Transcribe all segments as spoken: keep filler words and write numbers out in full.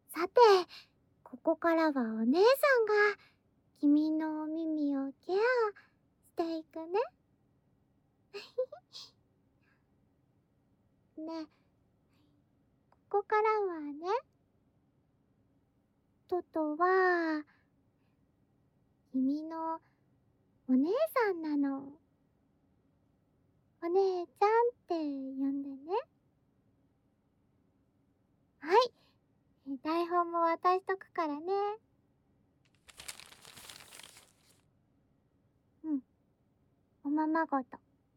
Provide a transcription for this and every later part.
さて、ここからはお姉さんが君のお耳をケアしていくね。ね、ここからはね、トトは君のお姉さんなの。お姉ちゃんって呼んでね。はい、台本も渡しとくからね。うん、おままごと。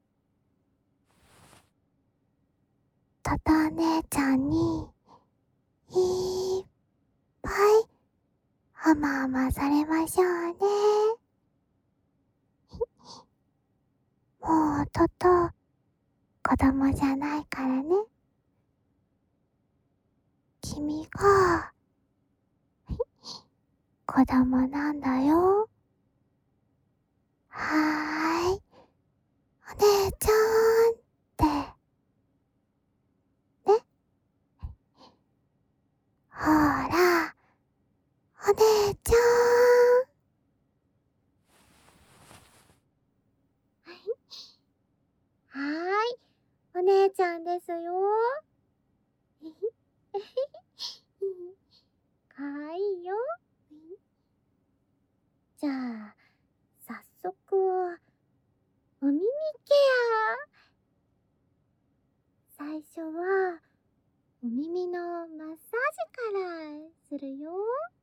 トトお姉ちゃんにいっぱいハマハマされましょうね。もうトト子供じゃないからね。君が子供なんだよ。はーい、お姉ちゃんってね。ほら、お姉ちゃん。はーい、お姉ちゃんですよ。かわいいよ。じゃあ、早速、お耳ケア。最初は、お耳のマッサージからするよ。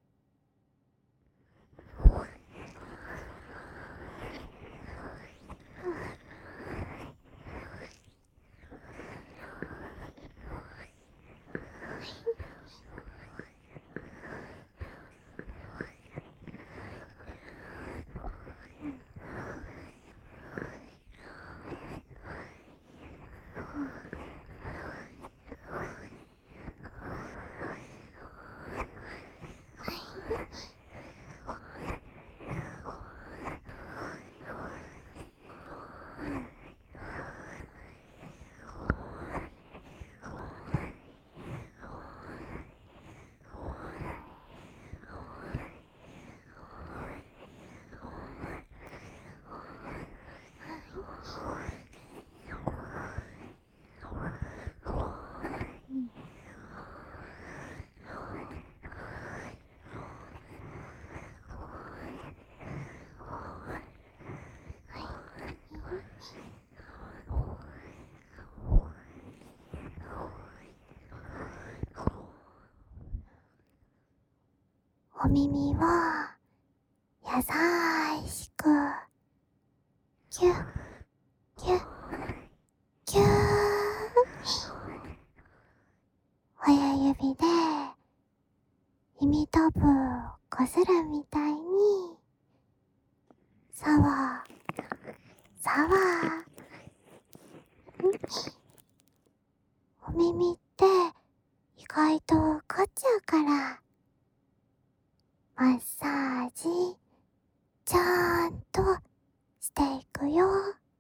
お耳を優しくキュッキュッキュー。親指で耳たぶこするみたいにさわさわ。お耳って意外と凝っちゃうからマッサージちゃんとしていくよ。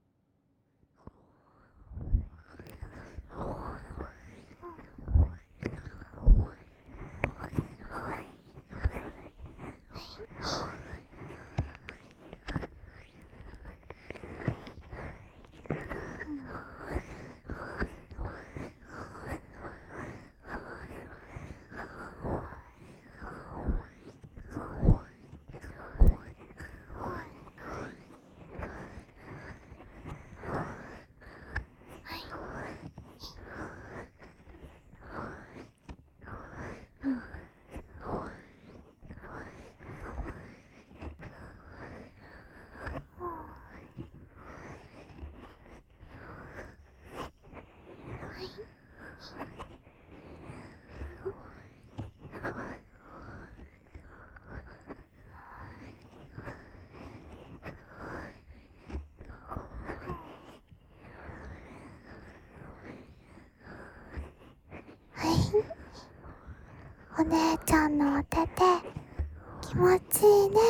お姉ちゃんのお手手気持ちいいね。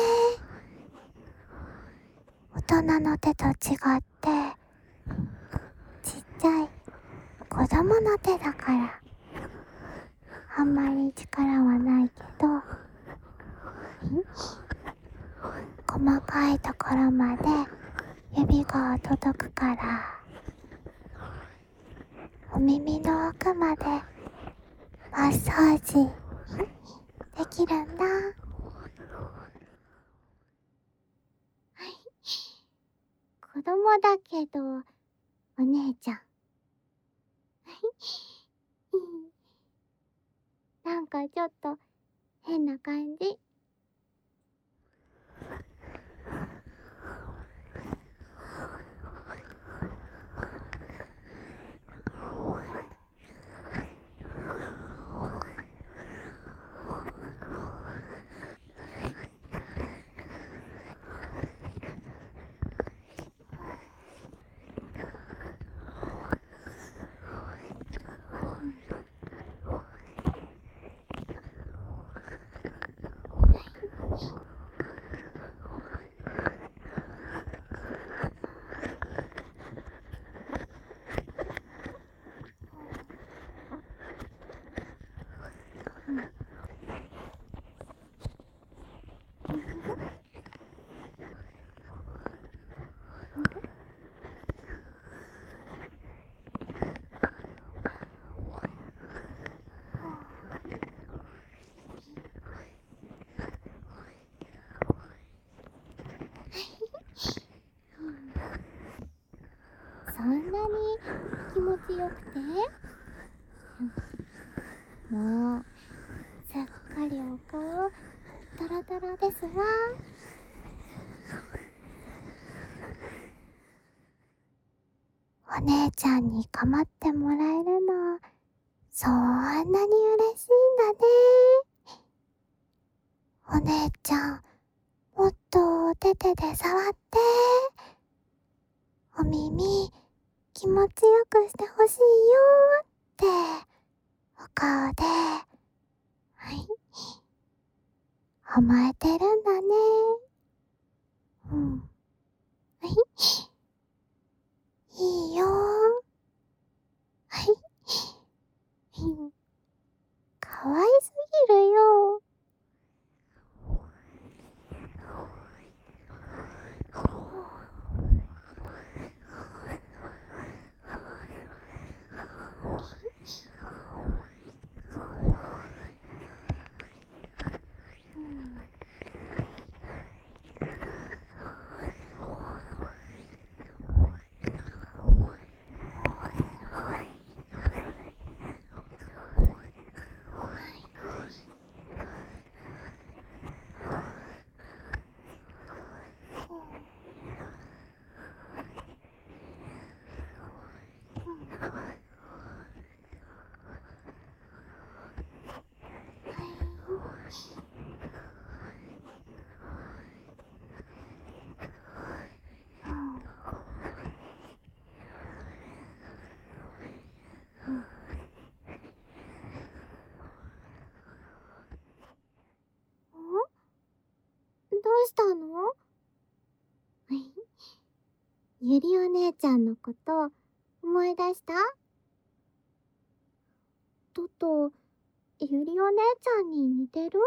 大人の手と違ってちっちゃい子供の手だからあんまり力はないけど、細かいところまで指が届くから、お耳の奥までマッサージできるんだ。子供だけどお姉ちゃん。なんかちょっと変な感じ。そんなに気持ちよくて、もうすっかりお顔トロトロですわ。お姉ちゃんに構ってもらえるのそんなに嬉しいんだね。お姉ちゃん、もっとお手手で触って、お耳気持ちよくしてほしいよってお顔で、はい、甘えてるんだね。うん。はい。いいよ。はい。かわいすぎるよ。どうしたの？ゆりお姉ちゃんのこと思い出した？トト、ゆりお姉ちゃんに似てる？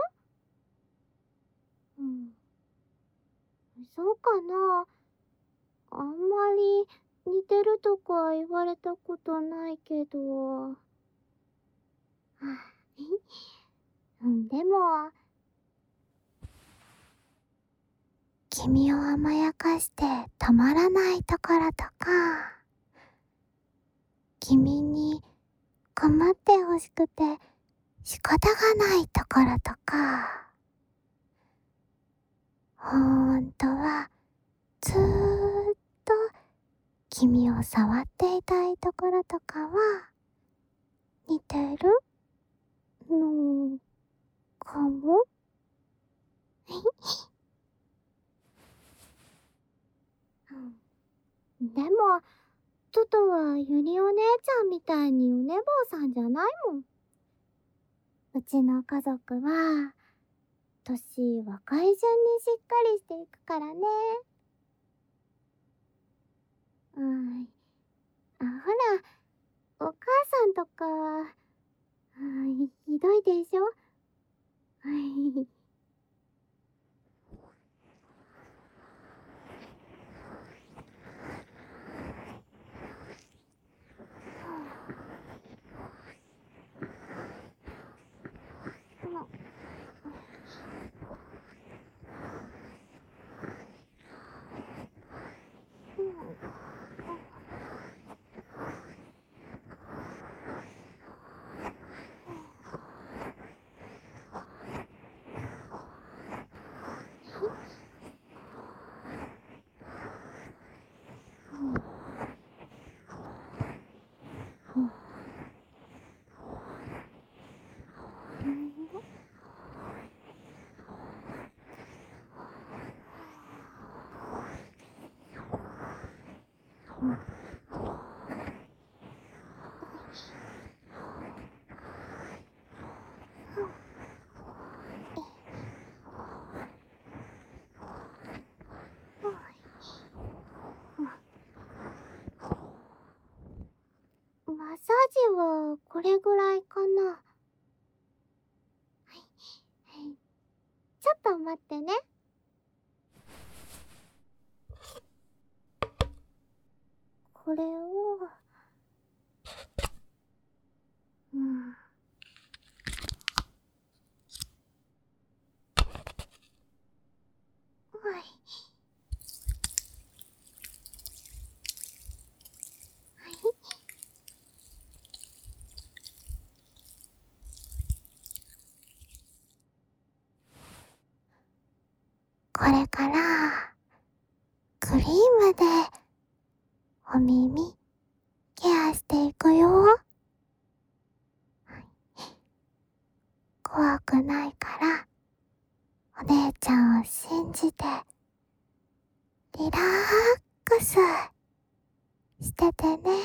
うん。そうかな。あんまり似てるとか言われたことないけど。はあ、うん、でも、君を甘やかしてたまらないところとか、君に構ってほしくて仕方がないところとか、ほんとはずーっと君を触っていたいところとかは似てるのかも。でもトトはゆりお姉ちゃんみたいにお寝坊さんじゃないもん。うちの家族は年若い順にしっかりしていくからね。うん。あ、ほら、お母さんとかはい、ひどいでしょ。はい。マッサージはこれぐらいかな。はい、はい。ちょっと待ってね。これを、うん。はい。はい。これからクリームでお耳ケアしていくよ。怖くないからお姉ちゃんを信じてリラックスしててね。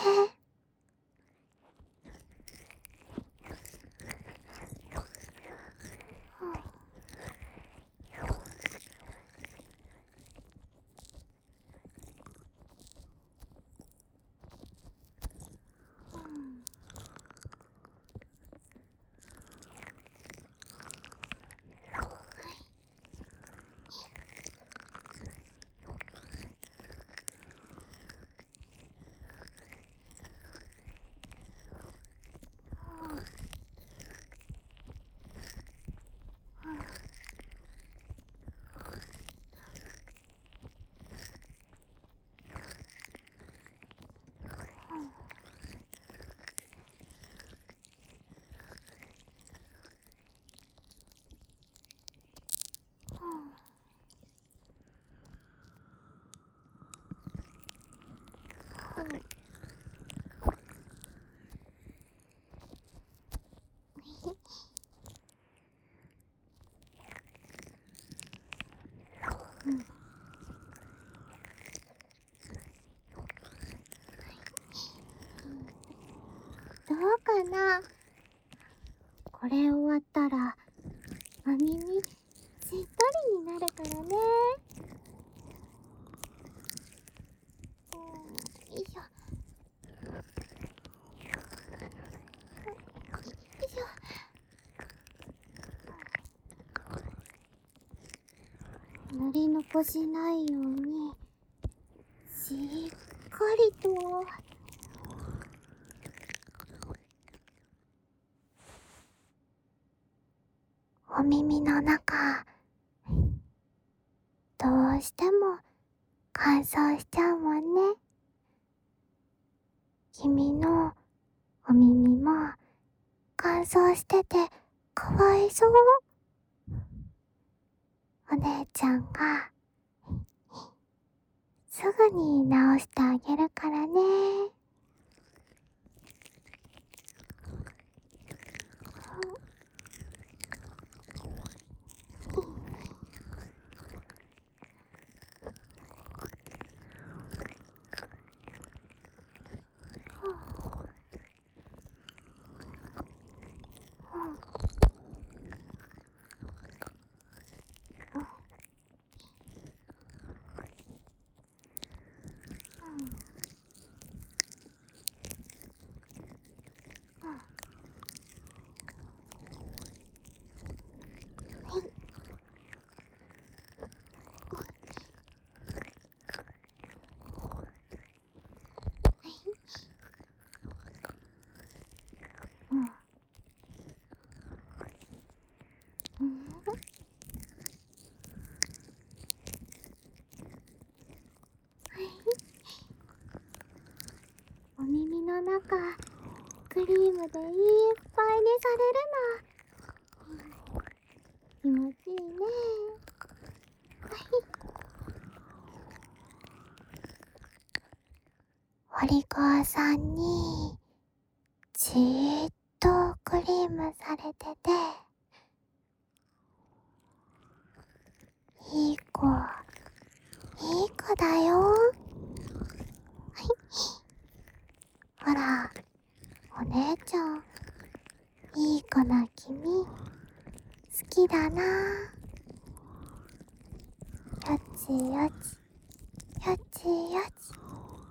どうかな。これ終わったらお耳しっとりになるからね。よいしょ。よいしょ。塗り残しないようにしっかりと。お耳の中どうしても乾燥しちゃうもんね。君のお耳も乾燥しててかわいそう。お姉ちゃんがすぐに直してあげるからね。 リームでいっぱいにされるの。気持ちいいね。お利口さんにじーっとクリームされてて、いい子、いい子だよ。ほら、お姉ちゃん、いい子な君、好きだな。よちよち、よちよち。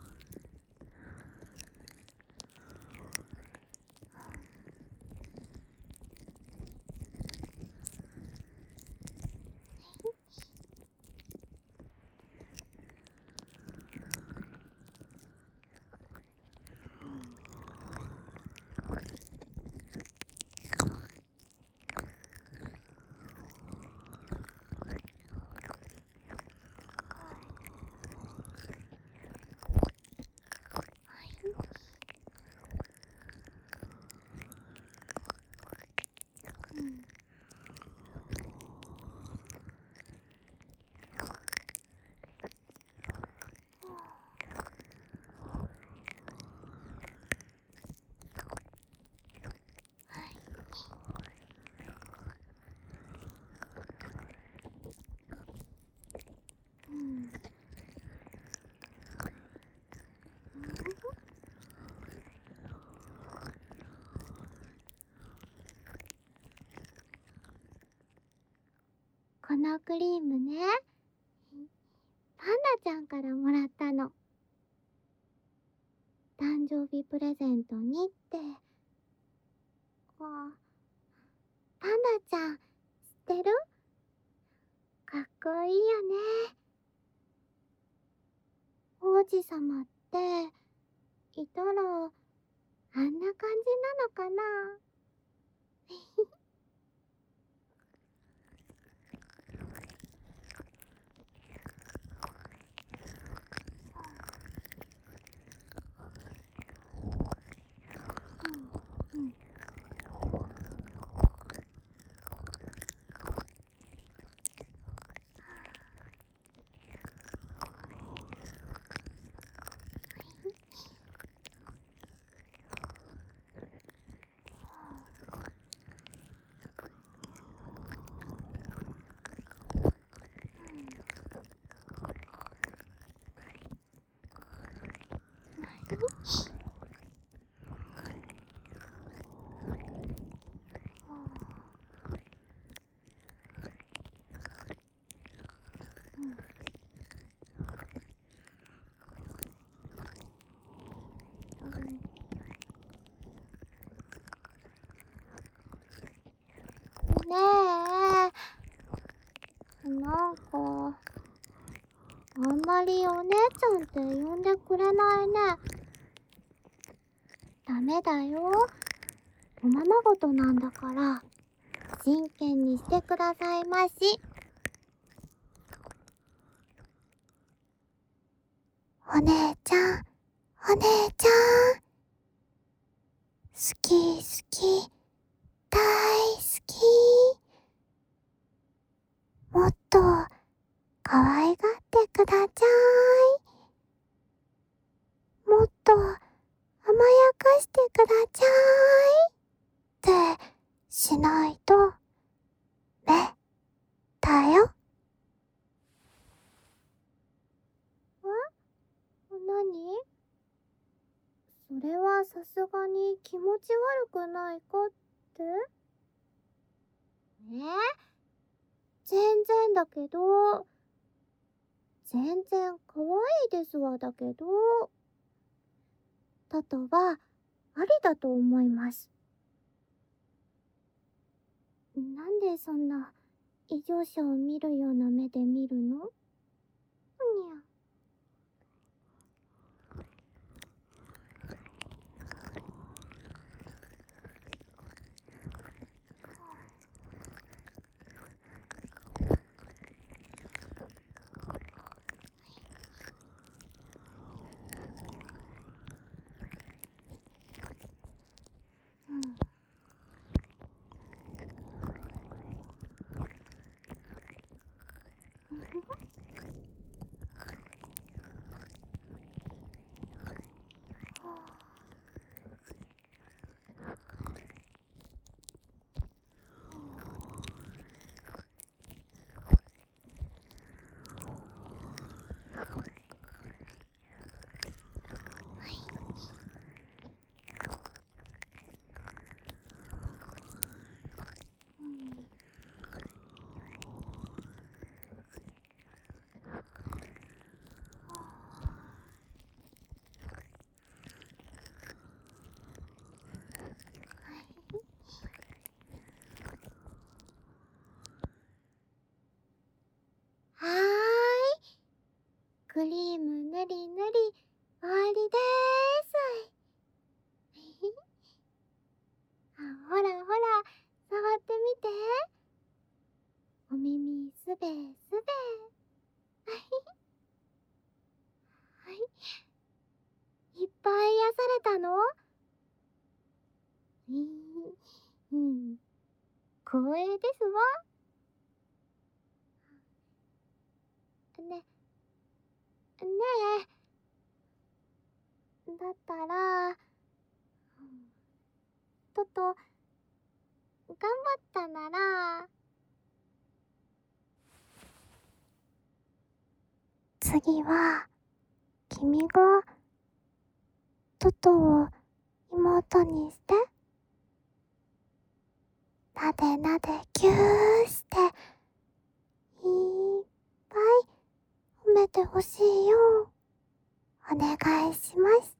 このクリームね、パンダちゃんからもらったの。誕生日プレゼントにって。あ、パンダちゃん、知ってる？かっこいいよね。王子様って、いたら、あんな感じなのかな？うんうんねえ、なんか、あんまりお姉ちゃんって呼んでくれないね。ダメだよ。おままごとなんだから、真剣にしてくださいまし。お姉ちゃん、お姉ちゃん。好き好き、大好き。もっと可愛がってください。もっと甘やかしてください。ってしないと、ね、だよ。え？何？それはさすがに気持ち悪くないかって？え？全然だけど、全然可愛いですわだけど、トトはありだと思います。なんでそんな異常者を見るような目で見るの？にゃ。 光栄ですわ。ね、ねえ。だったら、トト、頑張ったなら、次は、君が、トトを妹にして、なでなでぎゅーして、いっぱい褒めてほしいよ。お願いします。